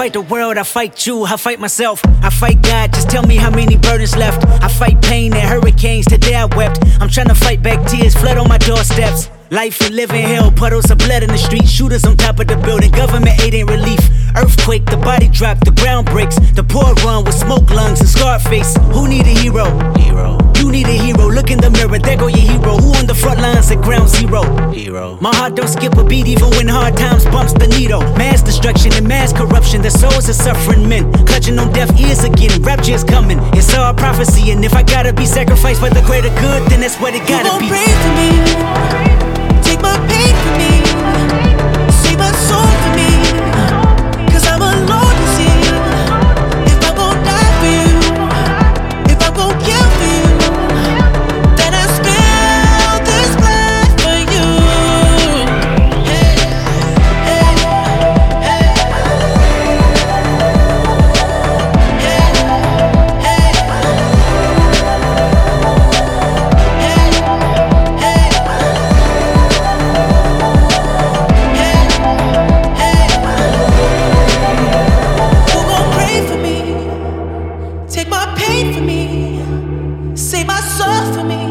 fight the world, I fight you, I fight myself. I fight God, just tell me how many burdens left. I fight pain and hurricanes, today I wept. I'm trying to fight back tears, flood on my doorsteps. Life and living hell, puddles of blood in the street. Shooters on top of the building, government aid ain't relief. Earthquake, the body drop, the ground breaks. The poor run with smoke lungs and scarred face. Who need a hero? You need a hero, look in the mirror, there go your hero. Who on the front lines at ground zero? My heart don't skip a beat even when hard times bumps the needle. Mass destruction and mass corruption, the souls of suffering men clutching on deaf ears again. Rapture is coming, it's all prophecy. And if I gotta be sacrificed for the greater good, then that's what it gotta be. You gon' pray for me, take my pain for me, save my soul for me, 'cause I'm alone to see if I'm gon' die for you, if I'm gon' kill for you, then I spill this blood for you. Hey, hey, hey. Hey, hey. Who gon' pray for me? Take my pain for me, save my soul for me.